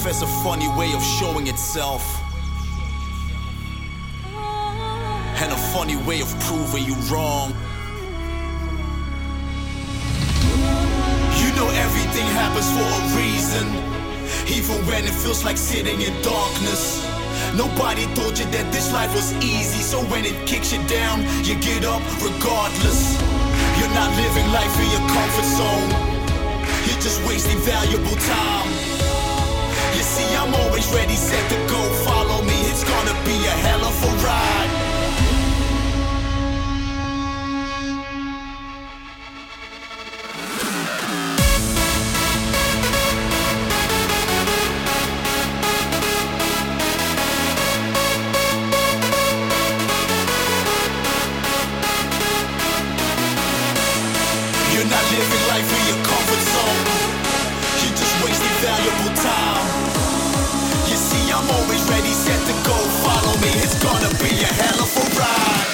has a funny way of showing itself, and a funny way of proving you wrong. You know everything happens for a reason, even when it feels like sitting in darkness. Nobody told you that this life was easy, so when it kicks you down, you get up regardless. You're not living life in your comfort zone, you're just wasting valuable time. You see, I'm always ready, set to go. Follow me, it's gonna be a hell of a ride. You're not living life in your comfort zone, you're just wasting valuable time. You see, I'm always ready, set to go. Follow me, it's gonna be a hell of a ride.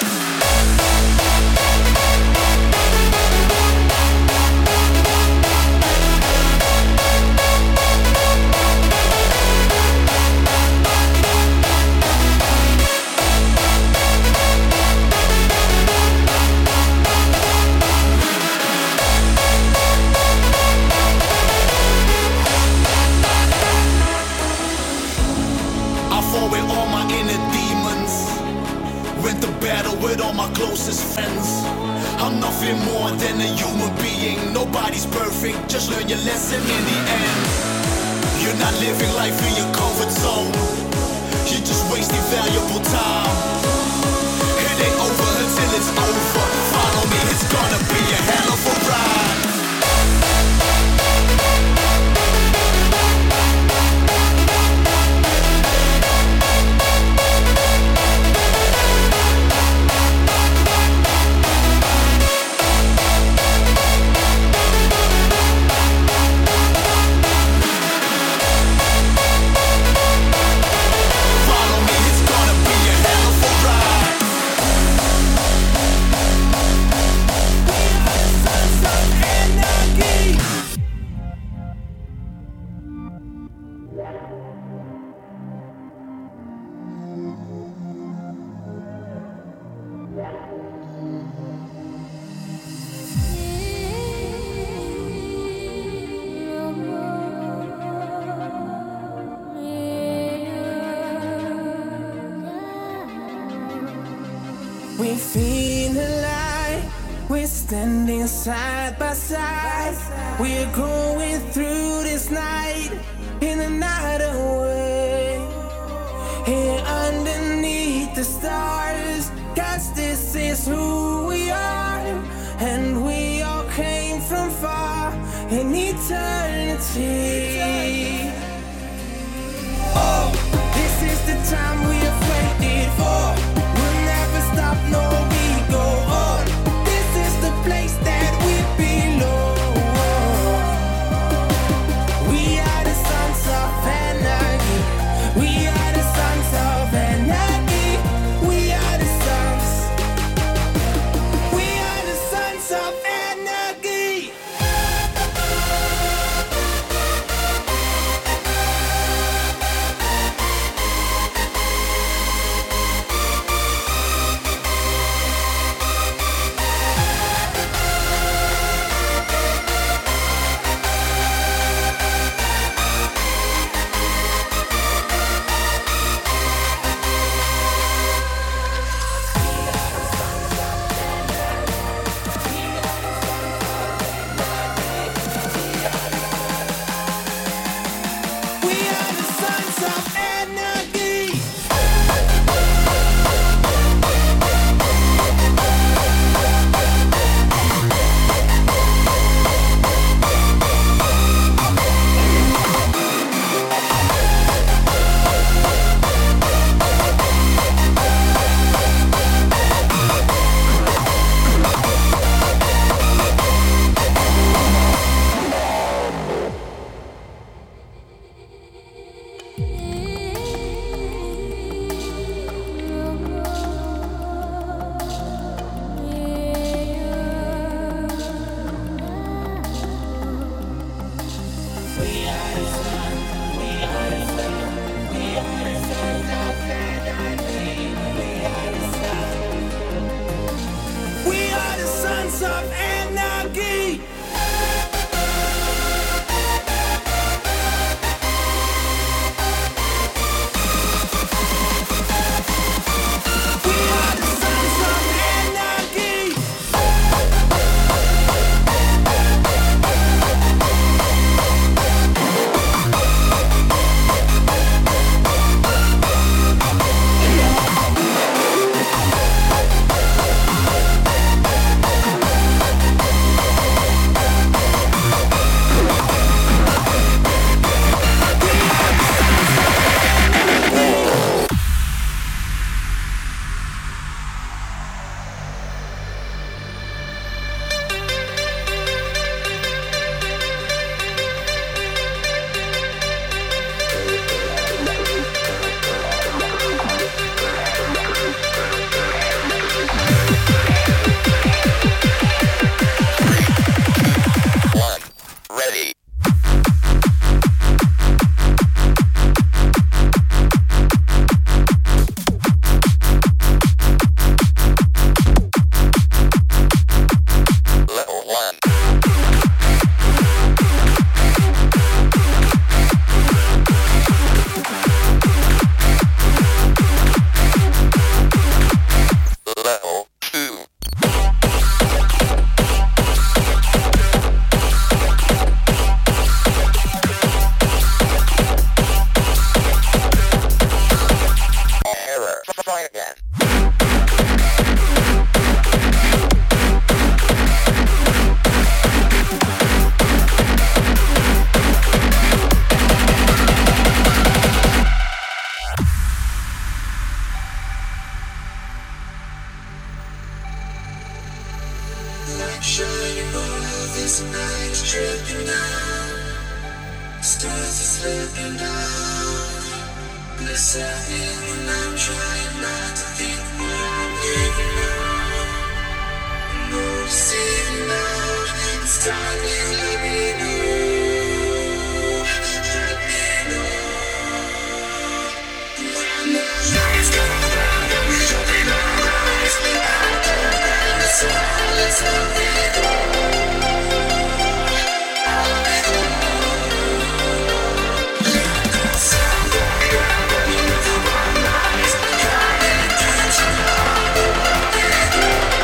With all my inner demons, went to battle with all my closest friends. I'm nothing more than a human being. Nobody's perfect, just learn your lesson in the end. You're not living life in your comfort zone, you're just wasting valuable time. It ain't over until it's over. Follow me, it's gonna be a hell of a ride. We feel alive, we're standing side by side. We're going through this night in another way. Here underneath the stars, 'cause this is who we are. And we all came from far in eternity. Oh, this is the time we have waited for. Stop, no, we go on. This is the place that we belong. We are the sons of anarchy. We are the sons of anarchy. We are the sons. We are the sons of anarchy. Shining all this night is dripping down. Stars are slipping down. Listening when I'm trying not to think what I'm giving up. Noticing loud, it's time to let me know. Let me know. When the lights go down, I'm jumping on eyes. Out there in the silence of it all. I'll be the one. Let the sound go down into my eyes. Got intention of the world is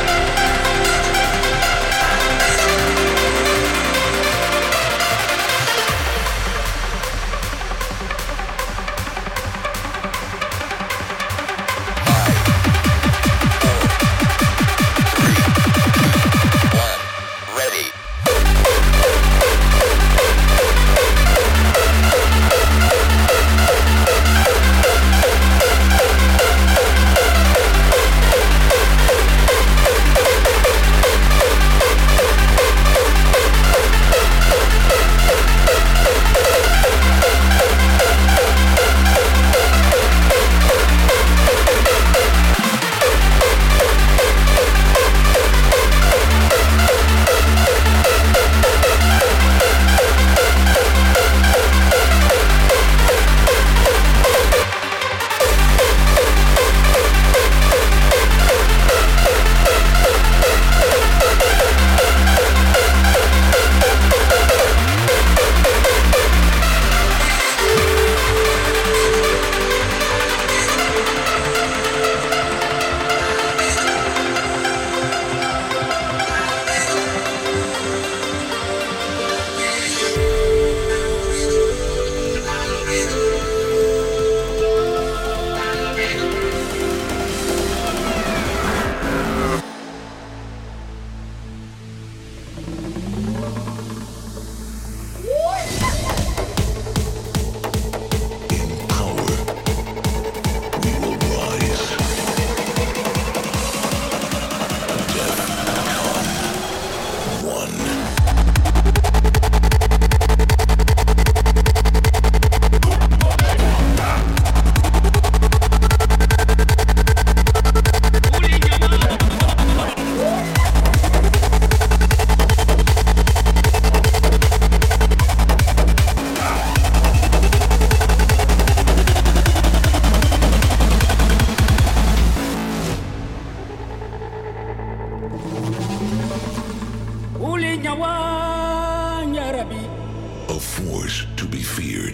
A force to be feared.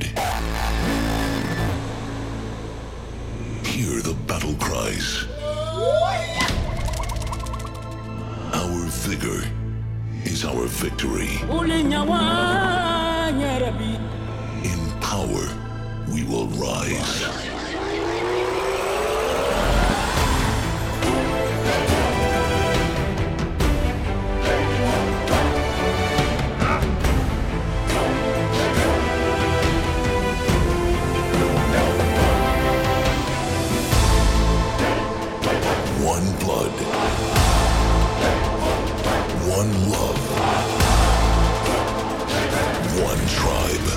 Hear the battle cries. Our vigor is our victory. In power, we will rise. One blood, one love, one tribe.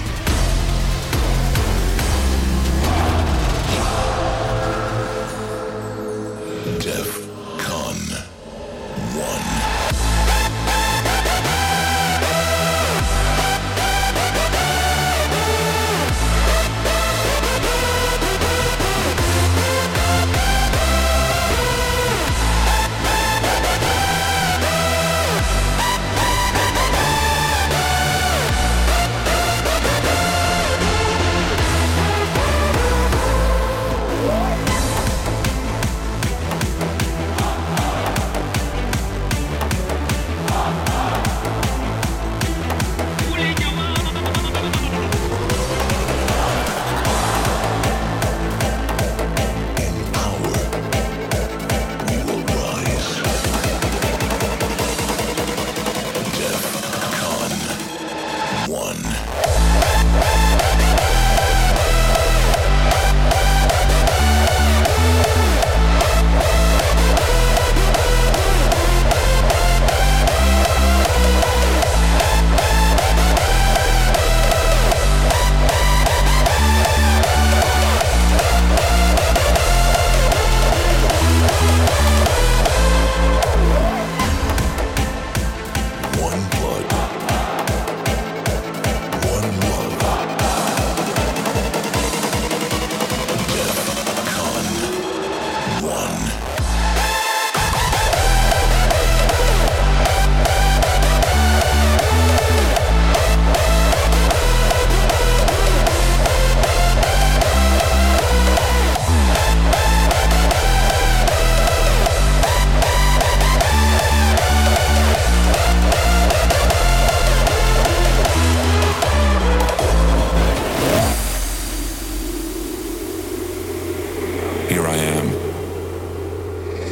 Def Con 1.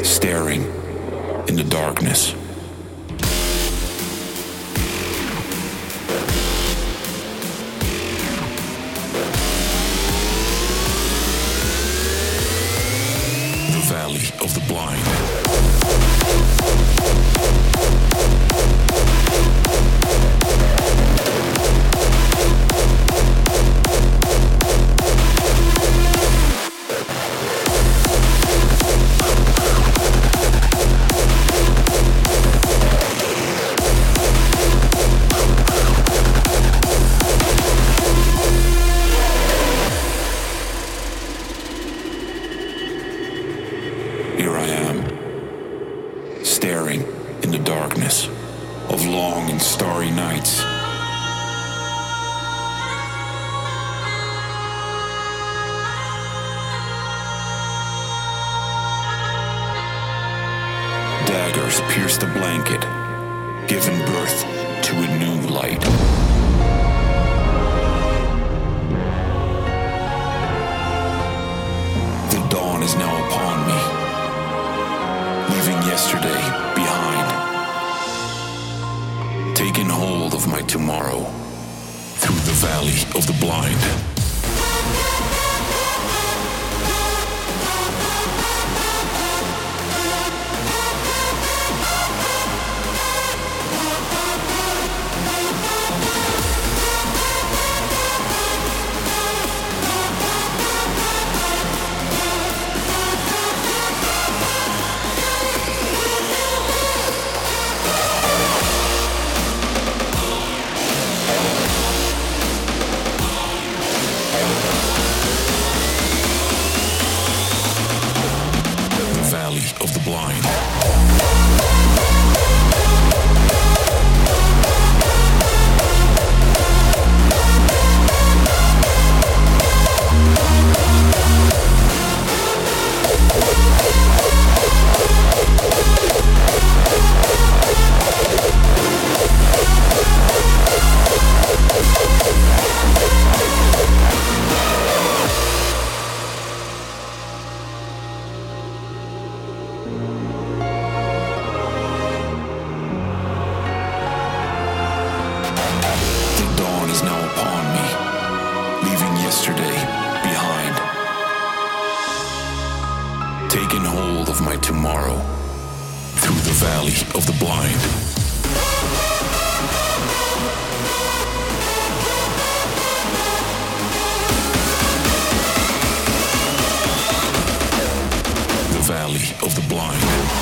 staring in the darkness. The Valley of the Blind. Here I am, staring in the darkness of long and starry nights. Daggers pierce the blanket, giving birth to a new light. The dawn is now upon me, leaving yesterday behind, taking hold of my tomorrow through the Valley of the Blind. Of the Blind. Taking hold of my tomorrow through the Valley of the Blind. The Valley of the Blind.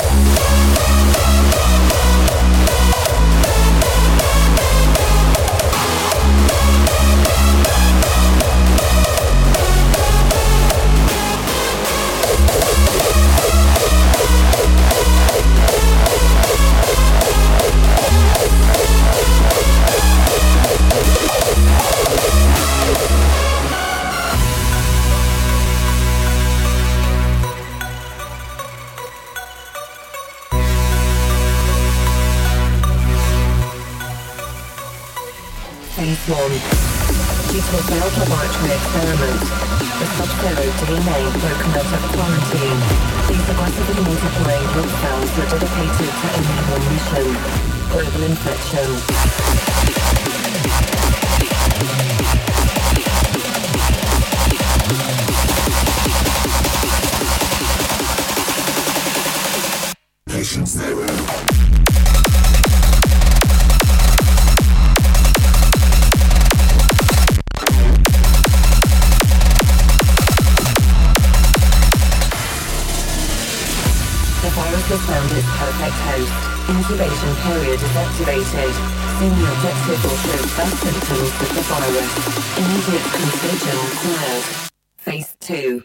Phase 1. Due to a failed laboratory experiment, the sub-zero DNA broken out of quarantine. These aggressively multiplying drug cells were dedicated to only one mission: global infection. Patient 0. Has found its perfect host. Incubation period is activated. Soon the objective will show first symptoms of the virus. Immediate contagion required. Phase 2.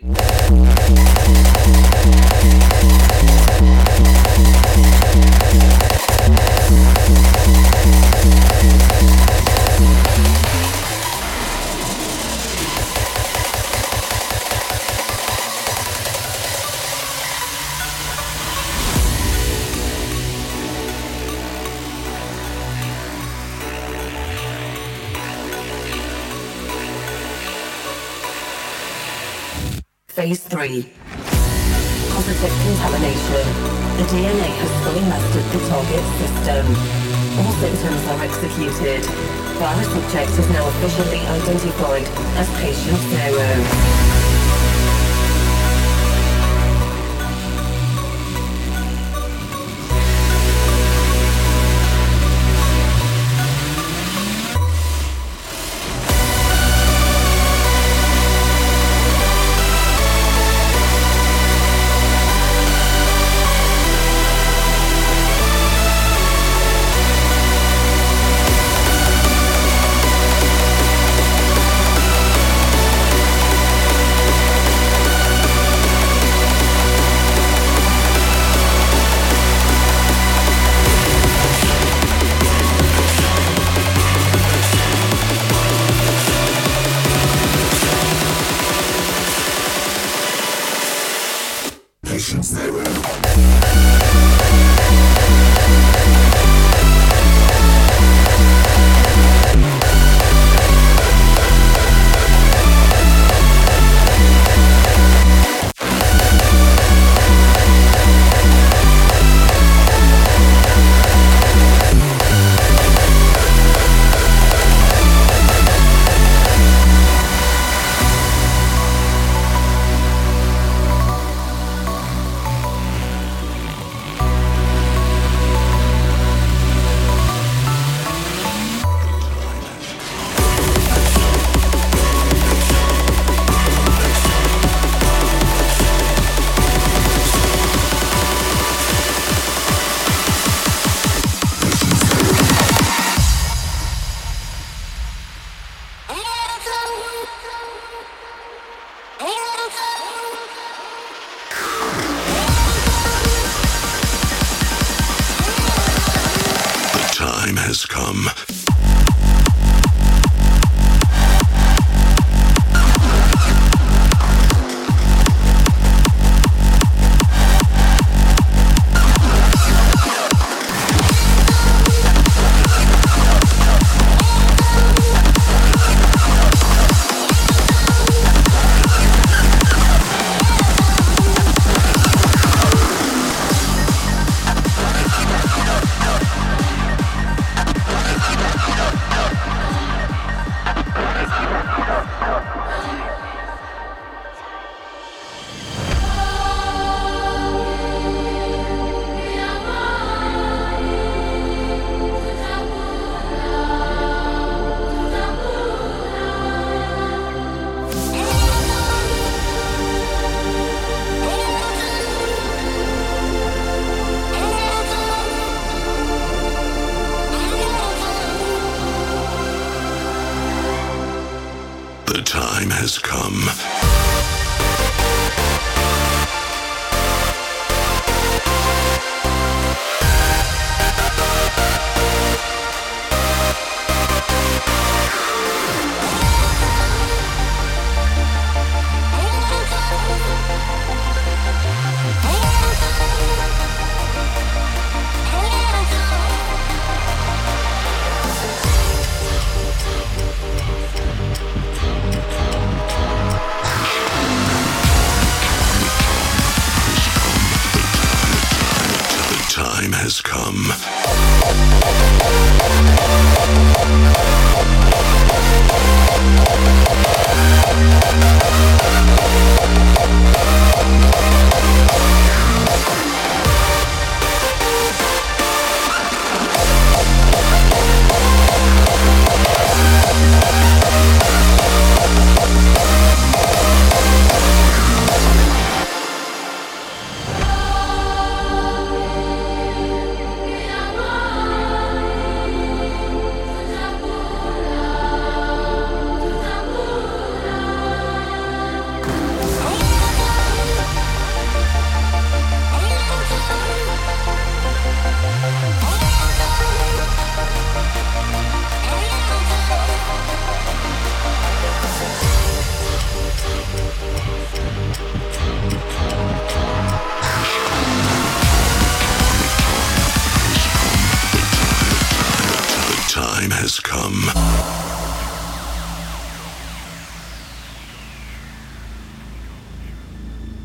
Phase 3. positive contamination. The DNA has fully mastered the target system. All symptoms are executed. Virus subject is now officially identified as patient 0.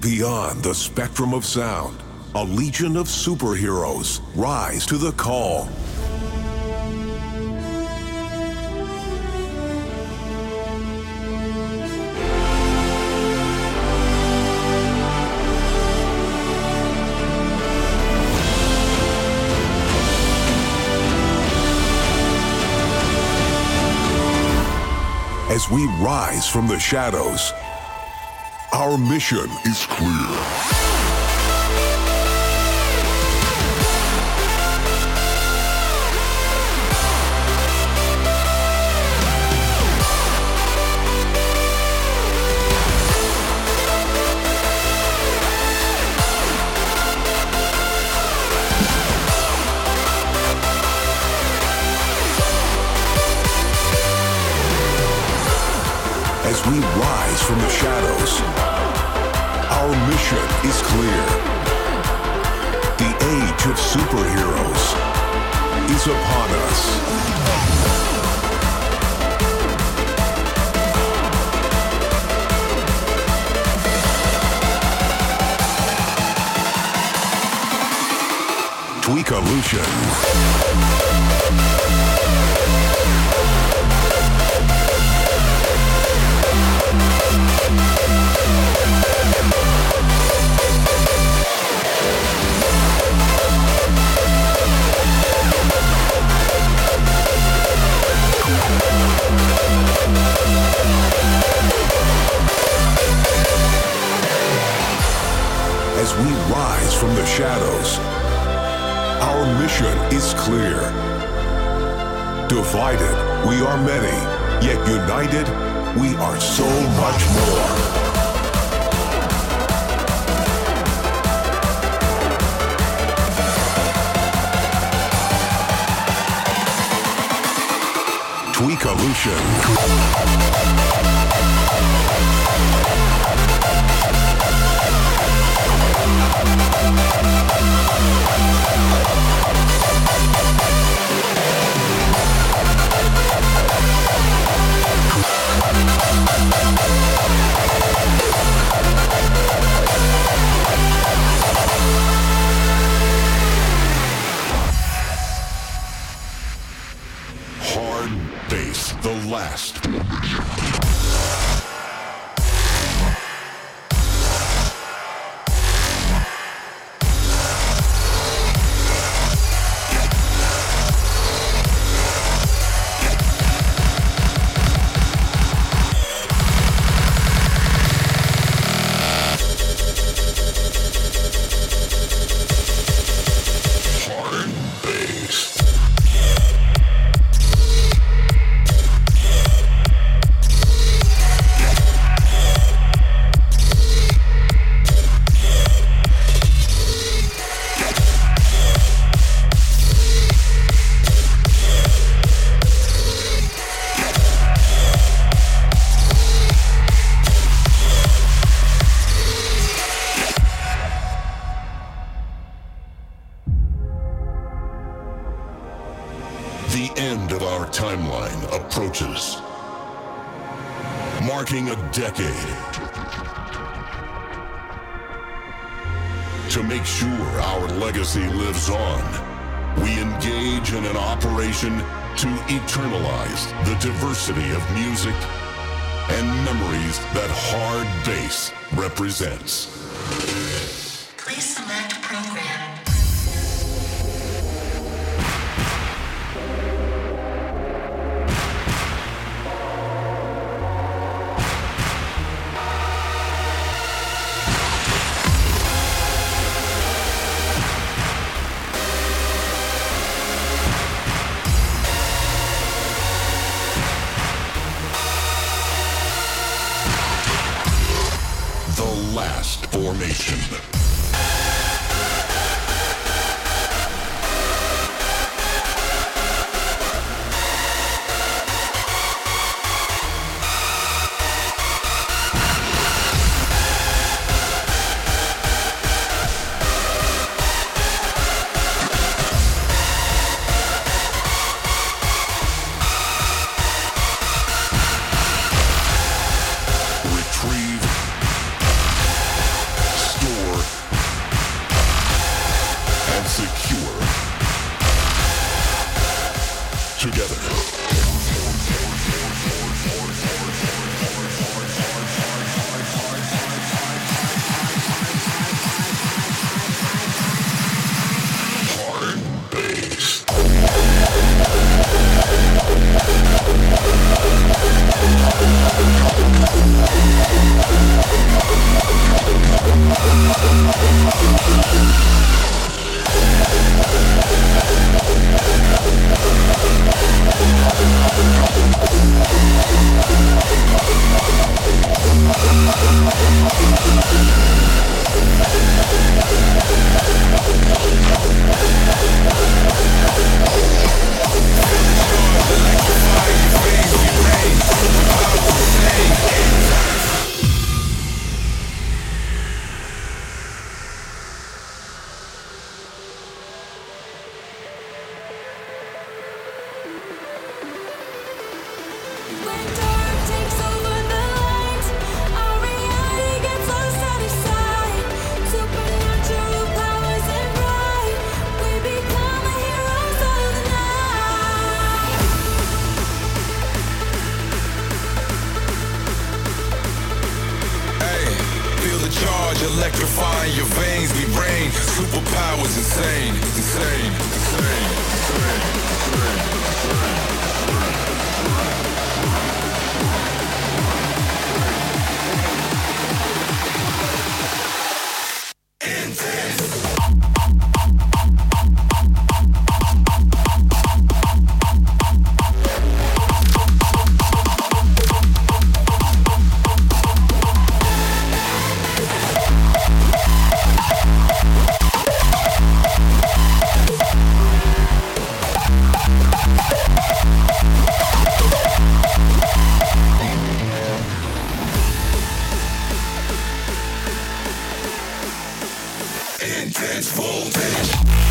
Beyond the spectrum of sound, a legion of superheroes rise to the call. As we rise from the shadows, our mission is clear. As we rise from the shadows, our mission is clear. The age of superheroes is upon us. Tweakalootion. As we rise from the shadows, our mission is clear. Divided, we are many, yet united, we are so much more. Tweakalootion. Hard bass, the last. The end of our timeline approaches, marking a decade. To make sure our legacy lives on, we engage in an operation to eternalize the diversity of music and memories that hard bass represents. Please select program. The last formation. insane, insane, insane, intense voltage.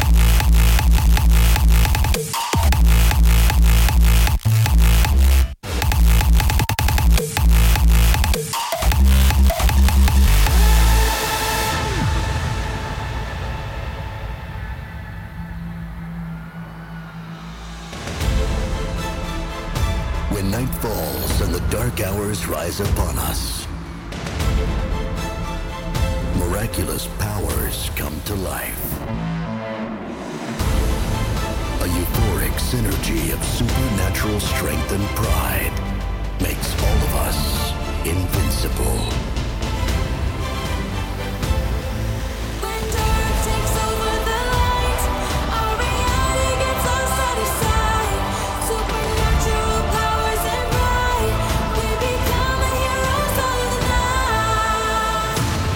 When night falls and the dark hours rise upon us, miraculous powers come to life. A euphoric synergy of supernatural strength and pride makes all of us invincible. When dark takes over the light, our reality gets lost out of sight. Supernatural powers and pride, we become the heroes of the night.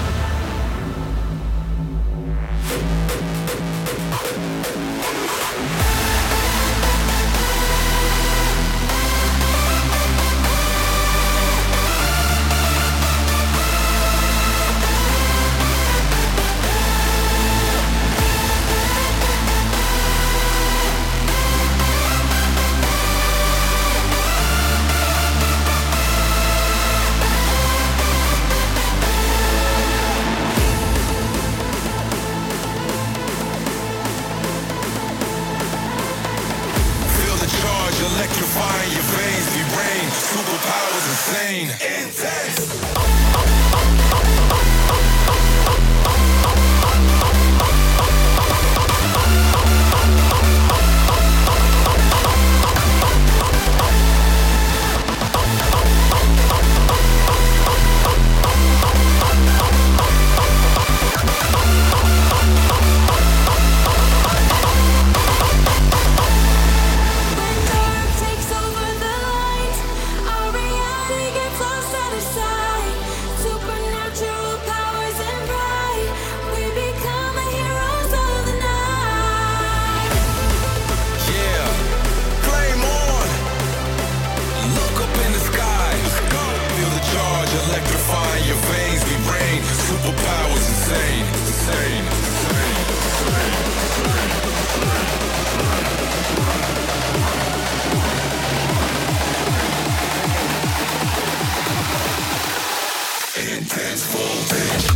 Feel the charge electrifying your veins, be rain, superpowers insane, intense. When dark takes over the light, our reality gets lost out of sight. Supernatural powers and pride, we become the heroes of the night. Yeah, flame on. Look up in the sky. Let's go. Feel the charge electrifying your veins, be rain, superpowers insane, insane, insane, insane. Intense voltage.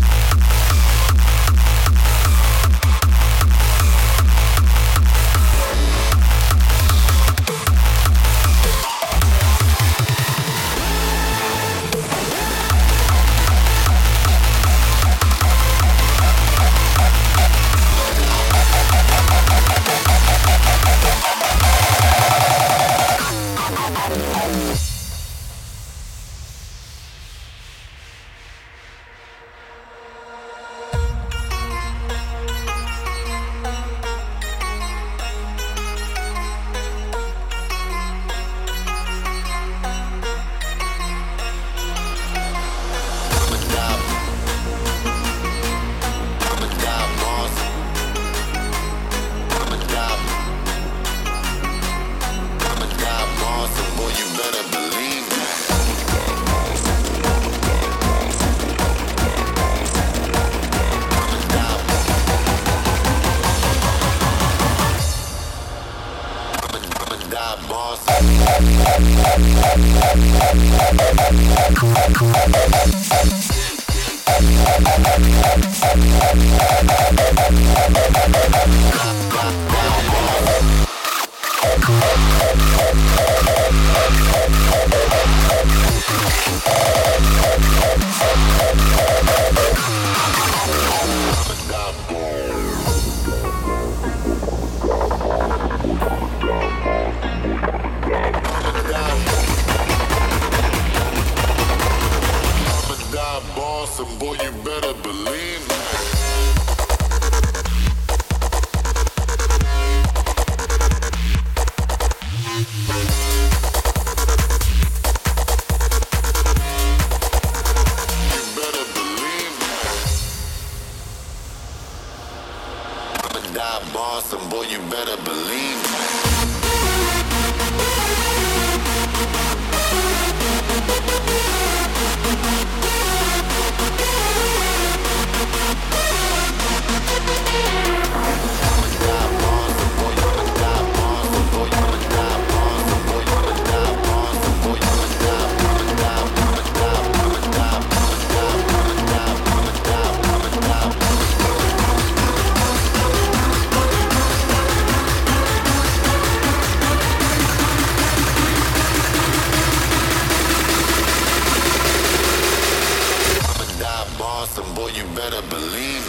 boss, and boy, you better believe. And boy, you better believe.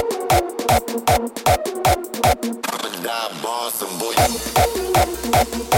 Boss and boy.